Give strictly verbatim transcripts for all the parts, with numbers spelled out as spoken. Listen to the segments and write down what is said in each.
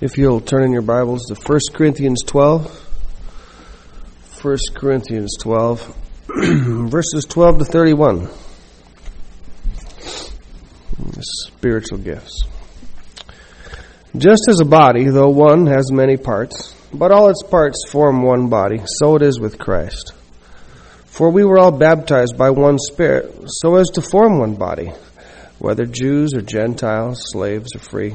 If you'll turn in your Bibles to First Corinthians twelve. First Corinthians twelve, verses twelve to thirty-one. Spiritual gifts. Just as a body, though one, has many parts, but all its parts form one body, so it is with Christ. For we were all baptized by one Spirit, so as to form one body, whether Jews or Gentiles, slaves or free.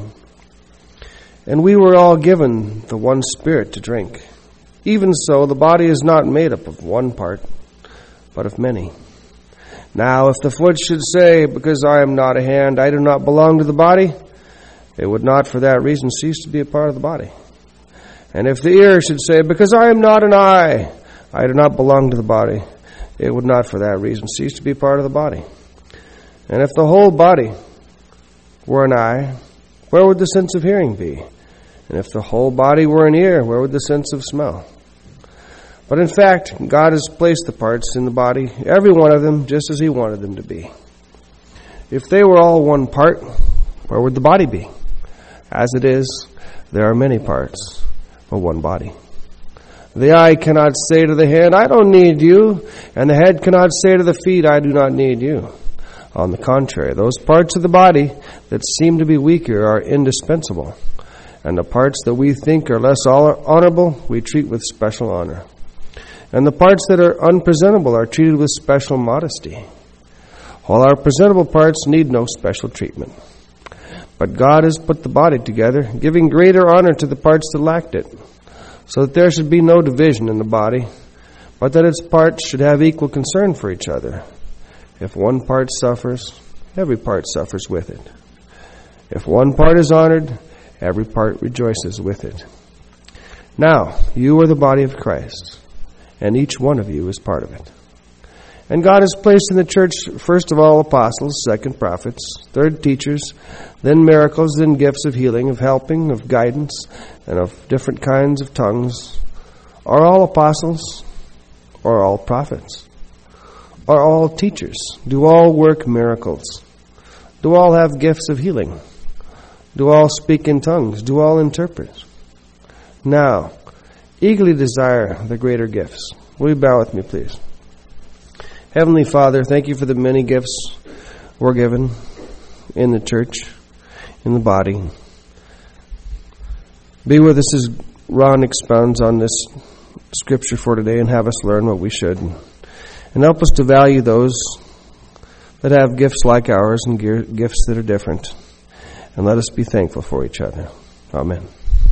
And we were all given the one Spirit to drink. Even so, the body is not made up of one part, but of many. Now, if the foot should say, because I am not a hand, I do not belong to the body, it would not for that reason cease to be a part of the body. And if the ear should say, because I am not an eye, I do not belong to the body, it would not for that reason cease to be part of the body. And if the whole body were an eye, where would the sense of hearing be? And if the whole body were an ear, where would the sense of smell? But in fact, God has placed the parts in the body, every one of them, just as He wanted them to be. If they were all one part, where would the body be? As it is, there are many parts, but one body. The eye cannot say to the hand, I don't need you, and the head cannot say to the feet, I do not need you. On the contrary, those parts of the body that seem to be weaker are indispensable, and the parts that we think are less honorable we treat with special honor. And the parts that are unpresentable are treated with special modesty, while our presentable parts need no special treatment. But God has put the body together, giving greater honor to the parts that lacked it, so that there should be no division in the body, but that its parts should have equal concern for each other. If one part suffers, every part suffers with it. If one part is honored, every part rejoices with it. Now, you are the body of Christ, and each one of you is part of it. And God has placed in the church, first of all, apostles, second prophets, third teachers, then miracles, then gifts of healing, of helping, of guidance, and of different kinds of tongues. Are all apostles? Or all prophets? Are all teachers? Do all work miracles? Do all have gifts of healing? Do all speak in tongues? Do all interpret? Now, eagerly desire the greater gifts. Will you bow with me, please? Heavenly Father, thank you for the many gifts we're given in the church, in the body. Be with us as Ron expounds on this scripture for today and have us learn what we should. And help us to value those that have gifts like ours and gifts that are different. And let us be thankful for each other. Amen.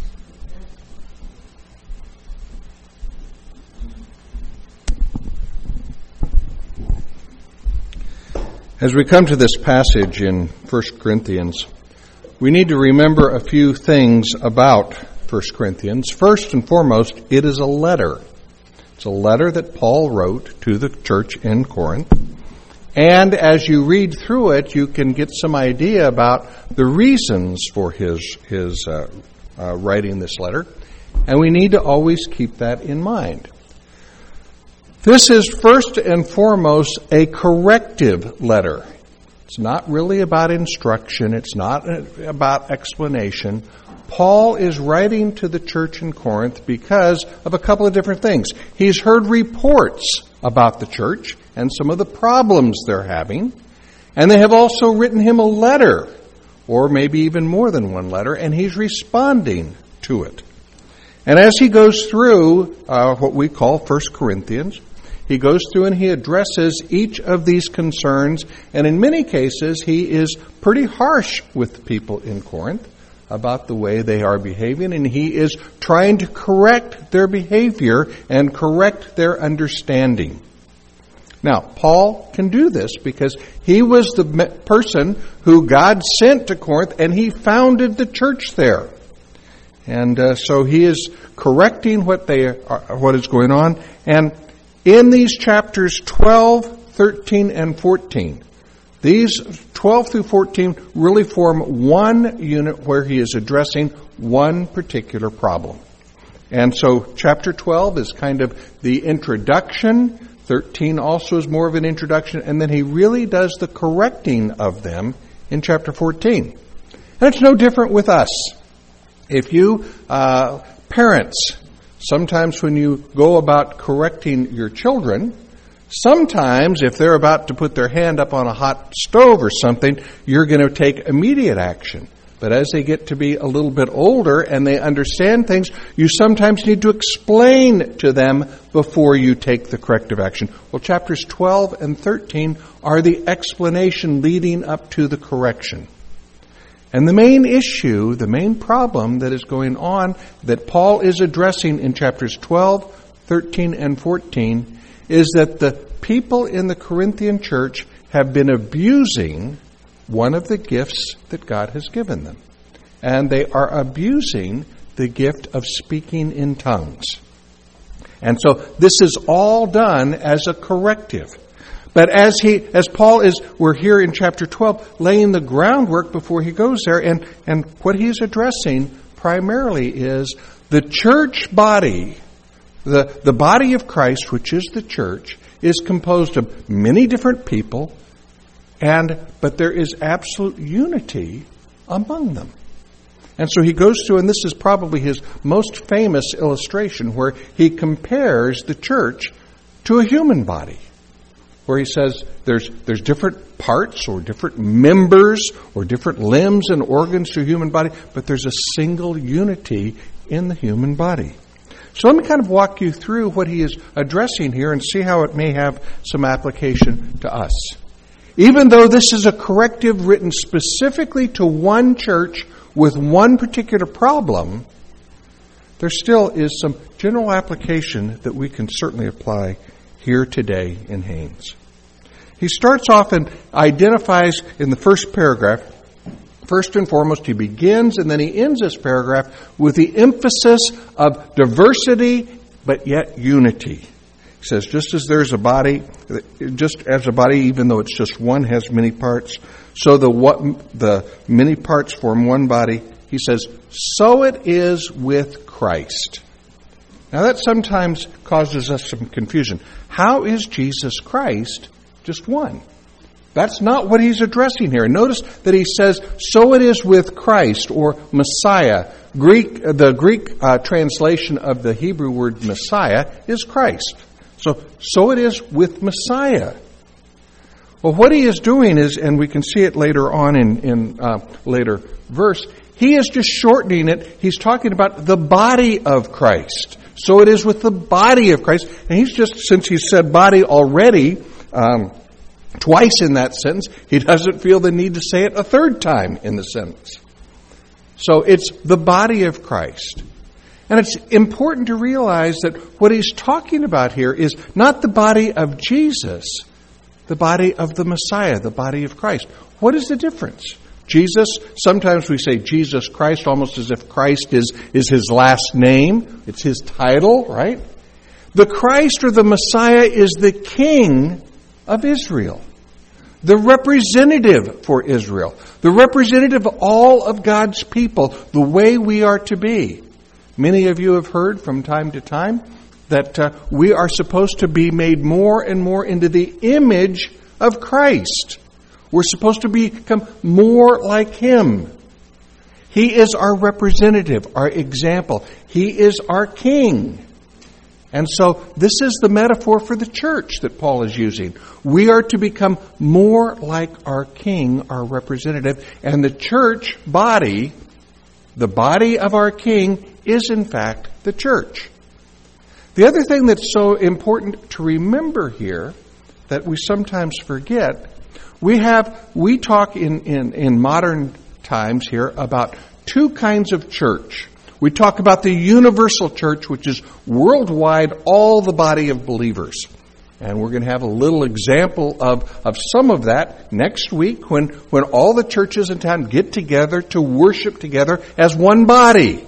As we come to this passage in First Corinthians, we need to remember a few things about First Corinthians. First and foremost, it is a letter. It's a letter that Paul wrote to the church in Corinth. And as you read through it, you can get some idea about the reasons for his, his uh, uh, writing this letter. And we need to always keep that in mind. This is first and foremost a corrective letter. It's not really about instruction. It's not about explanation. Paul is writing to the church in Corinth because of a couple of different things. He's heard reports about the church and some of the problems they're having. And they have also written him a letter, or maybe even more than one letter, and he's responding to it. And as he goes through uh, what we call First Corinthians, he goes through and he addresses each of these concerns, and in many cases he is pretty harsh with the people in Corinth about the way they are behaving, and he is trying to correct their behavior and correct their understanding. Now, Paul can do this because he was the person who God sent to Corinth, and he founded the church there. And uh, so he is correcting what they are, what is going on, and in these chapters twelve, thirteen, and fourteen, these twelve through fourteen really form one unit where he is addressing one particular problem. And so chapter twelve is kind of the introduction. thirteen also is more of an introduction. And then he really does the correcting of them in chapter fourteen. And it's no different with us. If you, uh, parents, sometimes when you go about correcting your children, sometimes if they're about to put their hand up on a hot stove or something, you're going to take immediate action. But as they get to be a little bit older and they understand things, you sometimes need to explain to them before you take the corrective action. Well, chapters twelve and thirteen are the explanation leading up to the correction. And the main issue, the main problem that is going on that Paul is addressing in chapters twelve, thirteen, and fourteen is that the people in the Corinthian church have been abusing one of the gifts that God has given them. And they are abusing the gift of speaking in tongues. And so this is all done as a corrective. But as he, as Paul is, we're here in chapter twelve, laying the groundwork before he goes there, and, and what he's addressing primarily is the church body, the, the body of Christ, which is the church, is composed of many different people, and but there is absolute unity among them. And so he goes through, and this is probably his most famous illustration, where he compares the church to a human body, where he says there's there's different parts or different members or different limbs and organs to a human body, but there's a single unity in the human body. So let me kind of walk you through what he is addressing here and see how it may have some application to us. Even though this is a corrective written specifically to one church with one particular problem, there still is some general application that we can certainly apply here today in Haynes. He starts off and identifies in the first paragraph, first and foremost, he begins and then he ends this paragraph with the emphasis of diversity but yet unity. He says, just as there's a body, just as a body, even though it's just one, has many parts, so the what the many parts form one body. He says, so it is with Christ. Now that sometimes causes us some confusion. How is Jesus Christ just one? That's not what he's addressing here. Notice that he says, so it is with Christ, or Messiah. Greek, the Greek uh, translation of the Hebrew word Messiah is Christ. So, so it is with Messiah. Well, what he is doing is, and we can see it later on in, in uh, later verse, he is just shortening it. He's talking about the body of Christ. So it is with the body of Christ. And he's just, since he said body already, um, twice in that sentence, he doesn't feel the need to say it a third time in the sentence. So it's the body of Christ. And it's important to realize that what he's talking about here is not the body of Jesus, the body of the Messiah, the body of Christ. What is the difference? Jesus, sometimes we say Jesus Christ almost as if Christ is, is his last name. It's his title, right? The Christ or the Messiah is the King of Israel, the representative for Israel, the representative of all of God's people, the way we are to be. Many of you have heard from time to time that uh, we are supposed to be made more and more into the image of Christ. We're supposed to become more like him. He is our representative, our example. He is our king. And so this is the metaphor for the church that Paul is using. We are to become more like our king, our representative. And the church body, the body of our king, is in fact the church. The other thing that's so important to remember here that we sometimes forget, we have we talk in, in, in modern times here about two kinds of church. We talk about the universal church, which is worldwide, all the body of believers. And we're going to have a little example of, of some of that next week when, when all the churches in town get together to worship together as one body.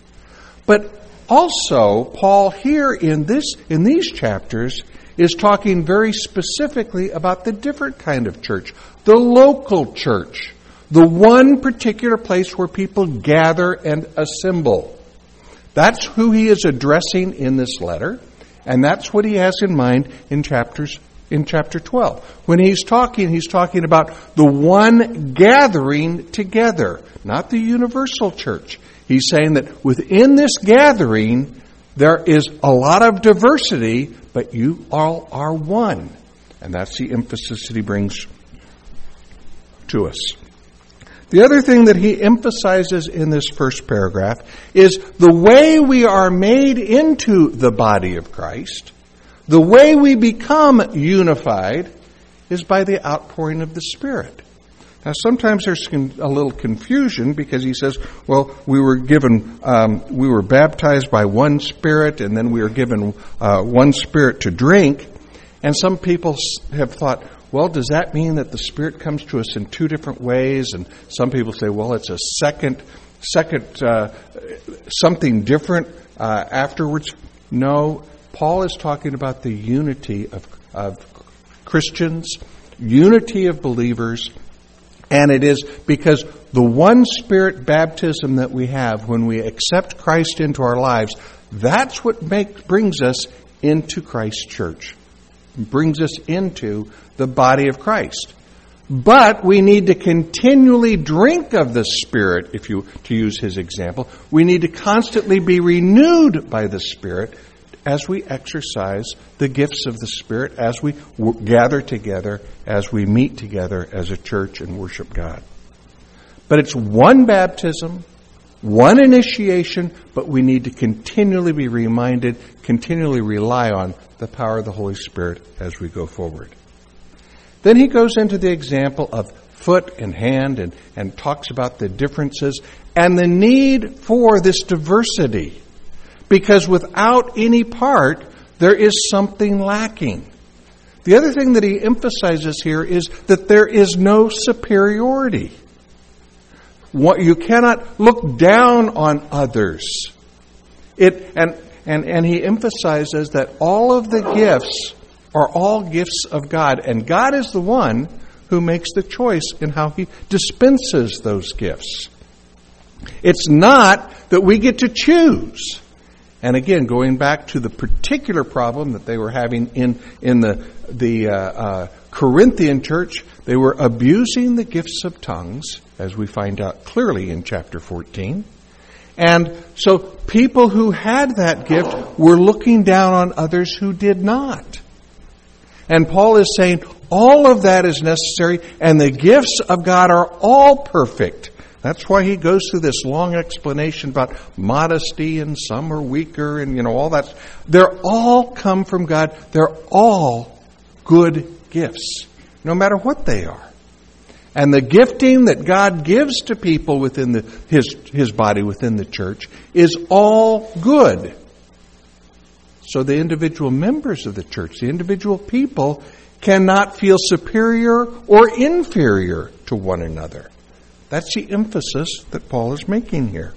But also, Paul here in this in these chapters is talking very specifically about the different kind of church, the local church, the one particular place where people gather and assemble. That's who he is addressing in this letter, and that's what he has in mind in chapters in chapter twelve. When he's talking, he's talking about the one gathering together, not the universal church. He's saying that within this gathering, there is a lot of diversity, but you all are one. And that's the emphasis that he brings to us. The other thing that he emphasizes in this first paragraph is the way we are made into the body of Christ, the way we become unified, is by the outpouring of the Spirit. Now, sometimes there's a little confusion because he says, well, we were given, um, we were baptized by one Spirit, and then we were given uh, one Spirit to drink. And some people have thought, well, does that mean that the Spirit comes to us in two different ways? And some people say, well, it's a second, second, uh, something different uh, afterwards. No, Paul is talking about the unity of, of Christians, unity of believers. And it is because the one Spirit baptism that we have when we accept Christ into our lives, that's what make, brings us into Christ's church, brings us into the body of Christ. But we need to continually drink of the Spirit, if you to use his example. We need to constantly be renewed by the Spirit as we exercise the gifts of the Spirit, as we w- gather together, as we meet together as a church and worship God. But it's one baptism, one initiation, but we need to continually be reminded, continually rely on the power of the Holy Spirit as we go forward. Then he goes into the example of foot and hand and, and talks about the differences and the need for this diversity. Because without any part, there is something lacking. The other thing that he emphasizes here is that there is no superiority. What, you cannot look down on others. It and, and, and he emphasizes that all of the gifts are all gifts of God. And God is the one who makes the choice in how he dispenses those gifts. It's not that we get to choose. And again, going back to the particular problem that they were having in in the the uh, uh, Corinthian church, they were abusing the gifts of tongues, as we find out clearly in chapter fourteen. And so people who had that gift were looking down on others who did not. And Paul is saying all of that is necessary, and the gifts of God are all perfect. That's why he goes through this long explanation about modesty and some are weaker and, you know, all that. They're all come from God. They're all good gifts, no matter what they are. And the gifting that God gives to people within the, his, his body, within the church, is all good. So the individual members of the church, the individual people, cannot feel superior or inferior to one another. That's the emphasis that Paul is making here.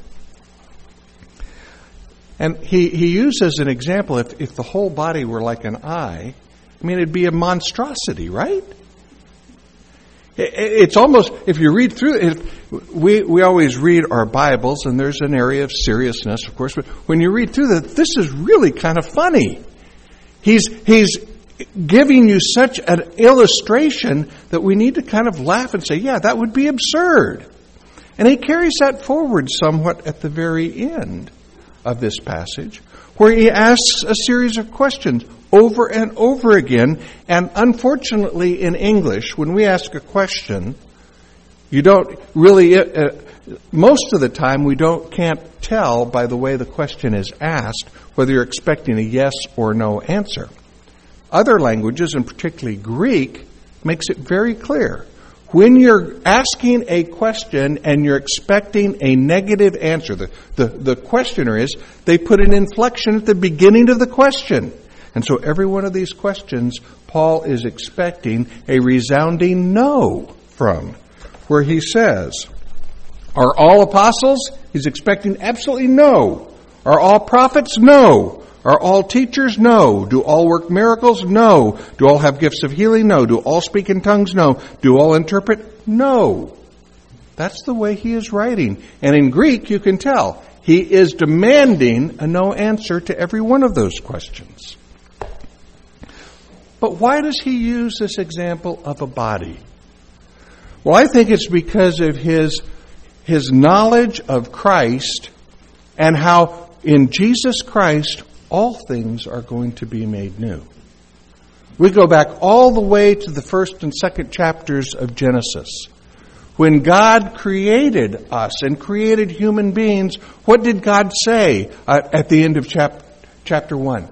And he, he uses an example, if, if the whole body were like an eye, I mean, it'd be a monstrosity, right? It, it's almost, if you read through it, we, we always read our Bibles, and there's an area of seriousness, of course, but when you read through that, this is really kind of funny. He's, he's giving you such an illustration that we need to kind of laugh and say, yeah, that would be absurd. And he carries that forward somewhat at the very end of this passage, where he asks a series of questions over and over again. And unfortunately, in English, when we ask a question, you don't really, uh, most of the time, we don't can't tell by the way the question is asked whether you're expecting a yes or no answer. Other languages, and particularly Greek, makes it very clear. When you're asking a question and you're expecting a negative answer, the, the, the questioner is, they put an inflection at the beginning of the question. And so every one of these questions, Paul is expecting a resounding no from, where he says, are all apostles? He's expecting absolutely no. Are all prophets? No. Are all teachers? No. Do all work miracles? No. Do all have gifts of healing? No. Do all speak in tongues? No. Do all interpret? No. That's the way he is writing. And in Greek, you can tell, he is demanding a no answer to every one of those questions. But why does he use this example of a body? Well, I think it's because of his, his knowledge of Christ and how in Jesus Christ all things are going to be made new. We go back all the way to the first and second chapters of Genesis. When God created us and created human beings, what did God say uh, at the end of chap- chapter one?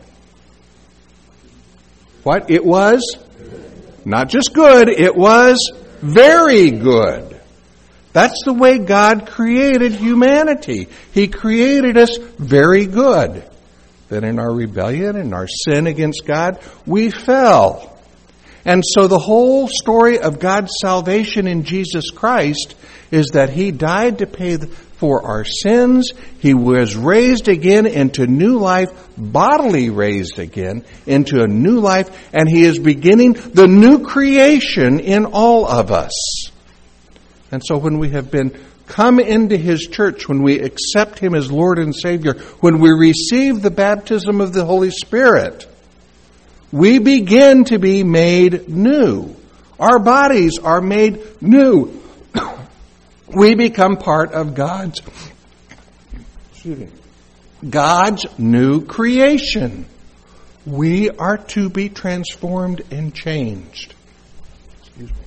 What? It was not just good, it was very good. That's the way God created humanity. He created us very good. Then in our rebellion and our sin against God, we fell. And so the whole story of God's salvation in Jesus Christ is that He died to pay for our sins. He was raised again into new life, bodily raised again into a new life, and He is beginning the new creation in all of us. And so when we have been come into His church, when we accept Him as Lord and Savior, when we receive the baptism of the Holy Spirit, we begin to be made new. Our bodies are made new. We become part of God's, excuse me, God's new creation. We are to be transformed and changed. Excuse me.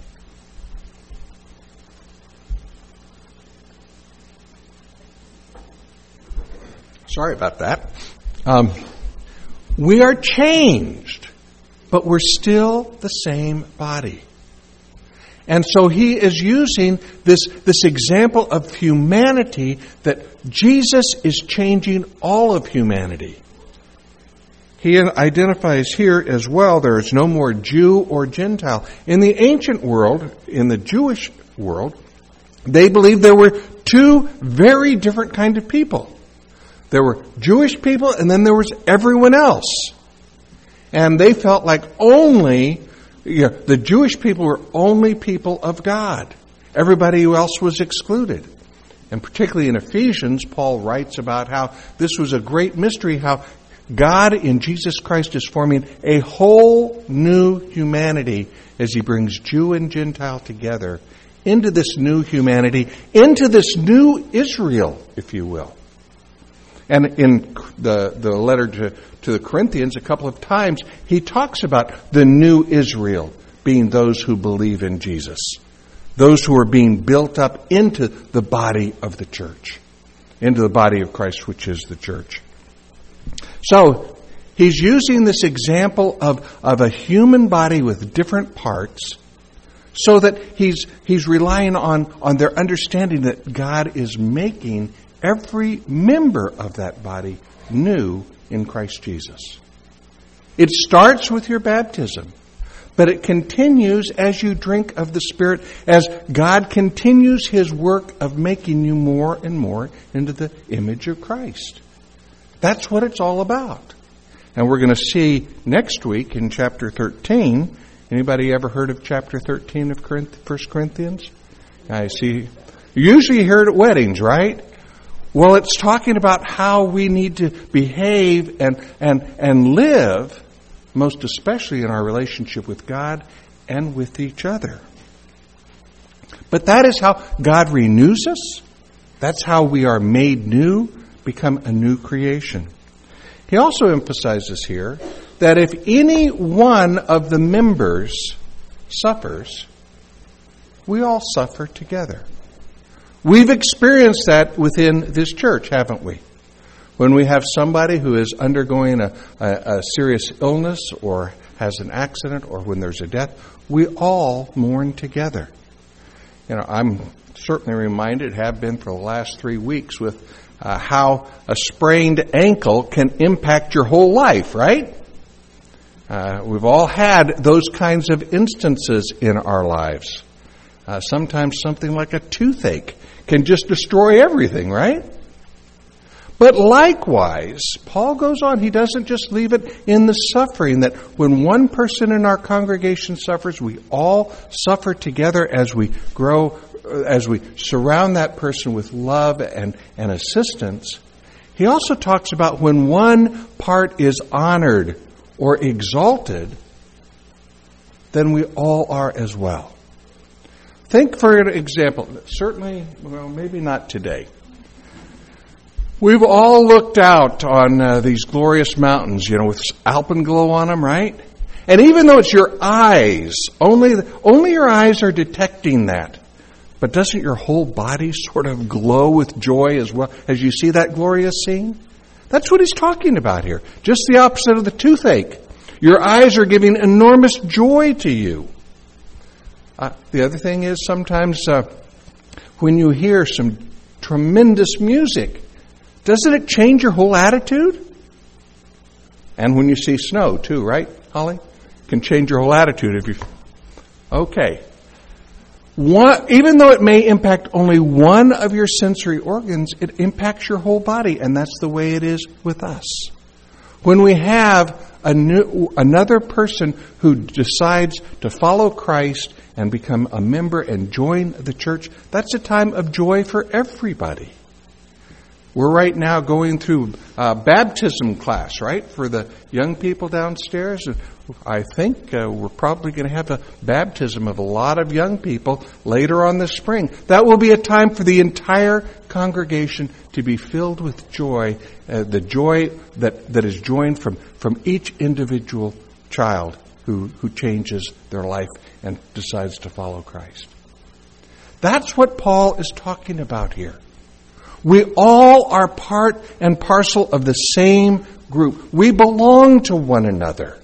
Sorry about that. Um, we are changed, but we're still the same body. And so He is using this, this example of humanity, that Jesus is changing all of humanity. He identifies here as well, there is no more Jew or Gentile. In the ancient world, in the Jewish world, they believed there were two very different kinds of people. There were Jewish people, and then there was everyone else. And they felt like only, you know, the Jewish people were only people of God. Everybody else was excluded. And particularly in Ephesians, Paul writes about how this was a great mystery, how God in Jesus Christ is forming a whole new humanity as He brings Jew and Gentile together into this new humanity, into this new Israel, if you will. And in the, the letter to, to the Corinthians, a couple of times, he talks about the new Israel being those who believe in Jesus. Those who are being built up into the body of the church. Into the body of Christ, which is the church. So, he's using this example of, of a human body with different parts, so that he's, he's relying on, on their understanding that God is making every member of that body new in Christ Jesus. It starts with your baptism, but it continues as you drink of the Spirit, as God continues His work of making you more and more into the image of Christ. That's what it's all about. And we're going to see next week in chapter thirteen. Anybody ever heard of chapter thirteen of First Corinthians? I see. Usually you hear it at weddings, right? Well, it's talking about how we need to behave and, and, and live, most especially in our relationship with God and with each other. But that is how God renews us. That's how we are made new, become a new creation. He also emphasizes here that if any one of the members suffers, we all suffer together. We've experienced that within this church, haven't we? When we have somebody who is undergoing a, a, a serious illness or has an accident or when there's a death, we all mourn together. You know, I'm certainly reminded, have been for the last three weeks, with uh, how a sprained ankle can impact your whole life, right? Uh, we've all had those kinds of instances in our lives. Uh, sometimes something like a toothache can just destroy everything, right? But likewise, Paul goes on, he doesn't just leave it in the suffering, that when one person in our congregation suffers, we all suffer together as we grow, as we surround that person with love and, and assistance. He also talks about when one part is honored or exalted, then we all are as well. Think, for an example, certainly, well, maybe not today. We've all looked out on uh, these glorious mountains, you know, with alpenglow on them, right? And even though it's your eyes, only only your eyes are detecting that. But doesn't your whole body sort of glow with joy as well as you see that glorious scene? That's what he's talking about here. Just the opposite of the toothache. Your eyes are giving enormous joy to you. Uh, the other thing is sometimes uh, when you hear some tremendous music, doesn't it change your whole attitude? And when you see snow too, right, Holly? Can change your whole attitude if you... Okay. One, even though it may impact only one of your sensory organs, it impacts your whole body, and that's the way it is with us. When we have a new, another person who decides to follow Christ and become a member and join the church, that's a time of joy for everybody. We're right now going through uh, baptism class, right, for the young people downstairs. I think uh, we're probably going to have a baptism of a lot of young people later on this spring. That will be a time for the entire congregation to be filled with joy, uh, the joy that, that is joined from, from each individual child who, who changes their life and decides to follow Christ. That's what Paul is talking about here. We all are part and parcel of the same group. We belong to one another.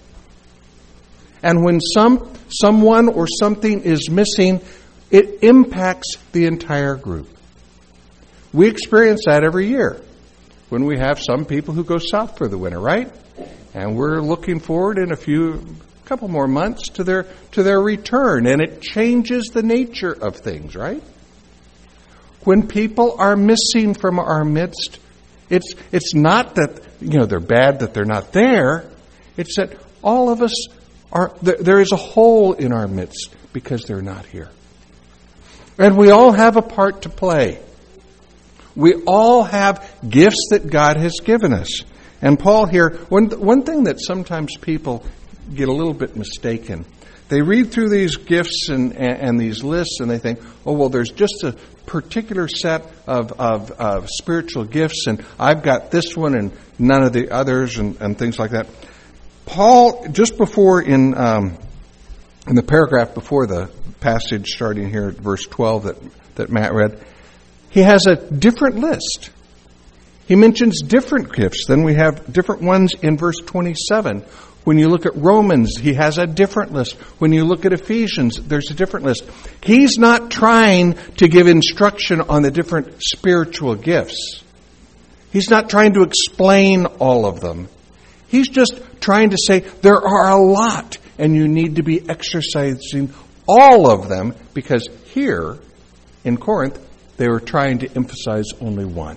And when some someone or something is missing, it impacts the entire group. We experience that every year when we have some people who go south for the winter, right? And we're looking forward in a few couple more months to their to their return, and it changes the nature of things, right? When people are missing from our midst, it's it's not that, you know, they're bad that they're not there. It's that all of us are, there is a hole in our midst because they're not here. And we all have a part to play. We all have gifts that God has given us. And Paul here, one, one thing that sometimes people get a little bit mistaken, they read through these gifts and, and, and these lists and they think, oh, well, there's just a particular set of, of, of spiritual gifts and I've got this one and none of the others and, and things like that. Paul, just before in um, in the paragraph before the passage starting here at verse twelve that, that Matt read, he has a different list. He mentions different gifts. Then we have different ones in verse twenty-seven. When you look at Romans, he has a different list. When you look at Ephesians, there's a different list. He's not trying to give instruction on the different spiritual gifts. He's not trying to explain all of them. He's just trying to say there are a lot and you need to be exercising all of them because here in Corinth, they were trying to emphasize only one.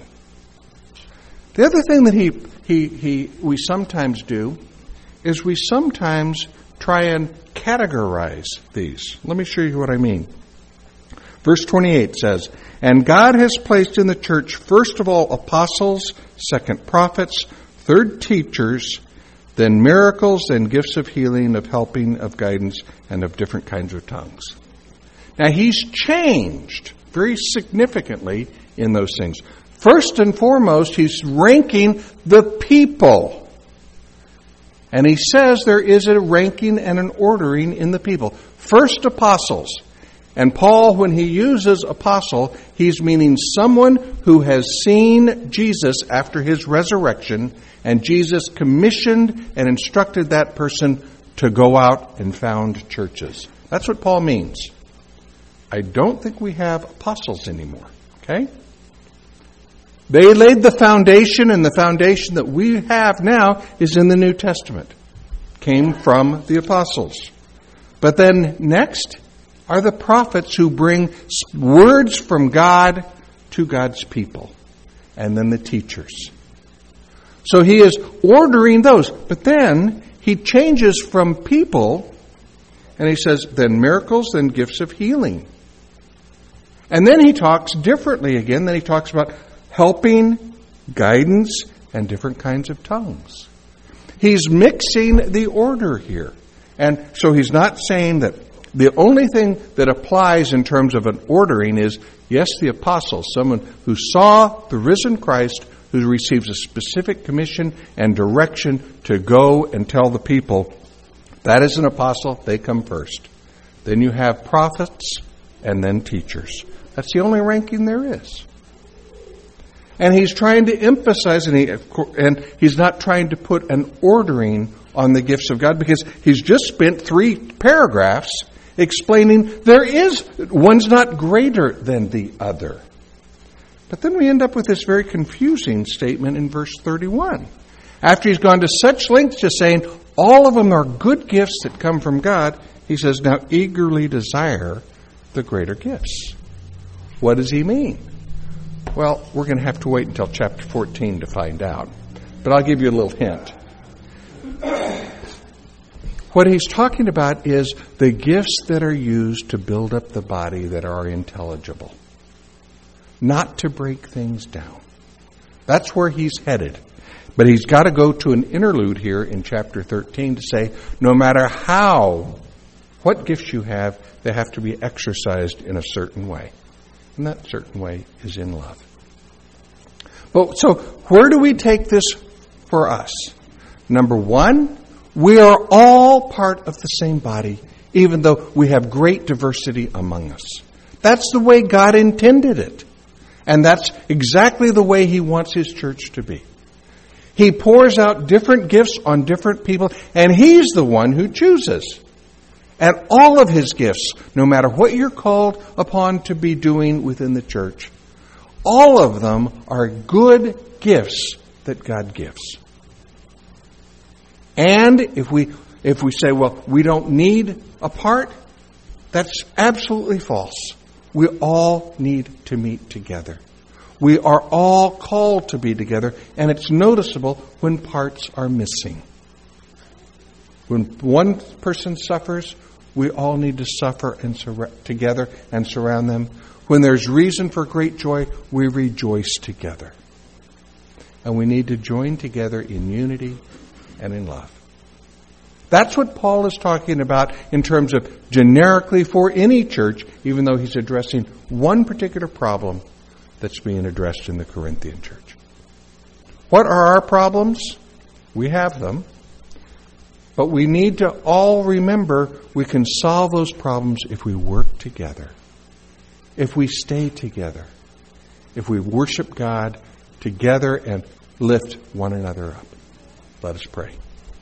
The other thing that he, he, he, we sometimes do is we sometimes try and categorize these. Let me show you what I mean. Verse twenty-eight says, "And God has placed in the church first of all apostles, second prophets, third teachers, then miracles, then gifts of healing, of helping, of guidance, and of different kinds of tongues." Now he's changed very significantly in those things. First and foremost, he's ranking the people. And he says there is a ranking and an ordering in the people. First, apostles. And Paul, when he uses apostle, he's meaning someone who has seen Jesus after his resurrection, and Jesus commissioned and instructed that person to go out and found churches. That's what Paul means. I don't think we have apostles anymore. Okay? They laid the foundation, and the foundation that we have now is in the New Testament. Came from the apostles. But then next are the prophets who bring words from God to God's people. And then the teachers. So he is ordering those. But then he changes from people, and he says, then miracles, then gifts of healing. And then he talks differently again. Then he talks about helping, guidance, and different kinds of tongues. He's mixing the order here. And so he's not saying that the only thing that applies in terms of an ordering is, yes, the apostles, someone who saw the risen Christ, who receives a specific commission and direction to go and tell the people. That is an apostle. They come first. Then you have prophets and then teachers. That's the only ranking there is. And he's trying to emphasize, and, he, and he's not trying to put an ordering on the gifts of God, because he's just spent three paragraphs explaining there is, one's not greater than the other. But then we end up with this very confusing statement in verse thirty-one. After he's gone to such lengths to saying all of them are good gifts that come from God, he says, now eagerly desire the greater gifts. What does he mean? Well, we're going to have to wait until chapter fourteen to find out. But I'll give you a little hint. What he's talking about is the gifts that are used to build up the body that are intelligible. Not to break things down. That's where he's headed. But he's got to go to an interlude here in chapter thirteen to say, no matter how, what gifts you have, they have to be exercised in a certain way. And that certain way is in love. But so, where do we take this for us? Number one, we are all part of the same body, even though we have great diversity among us. That's the way God intended it. And that's exactly the way he wants his church to be. He pours out different gifts on different people, and he's the one who chooses. And all of his gifts, no matter what you're called upon to be doing within the church, all of them are good gifts that God gives. And if we if we say, well, we don't need a part, that's absolutely false. We all need to meet together. We are all called to be together, and it's noticeable when parts are missing. When one person suffers, we all need to suffer and sur- together and surround them. When there's reason for great joy, we rejoice together. And we need to join together in unity and in love. That's what Paul is talking about in terms of generically for any church, even though he's addressing one particular problem that's being addressed in the Corinthian church. What are our problems? We have them. But we need to all remember we can solve those problems if we work together, if we stay together, if we worship God together and lift one another up. Let us pray.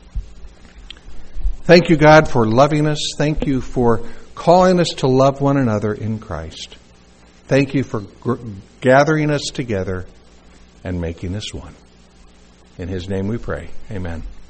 Thank you, God, for loving us. Thank you for calling us to love one another in Christ. Thank you for gr- gathering us together and making us one. In his name we pray. Amen.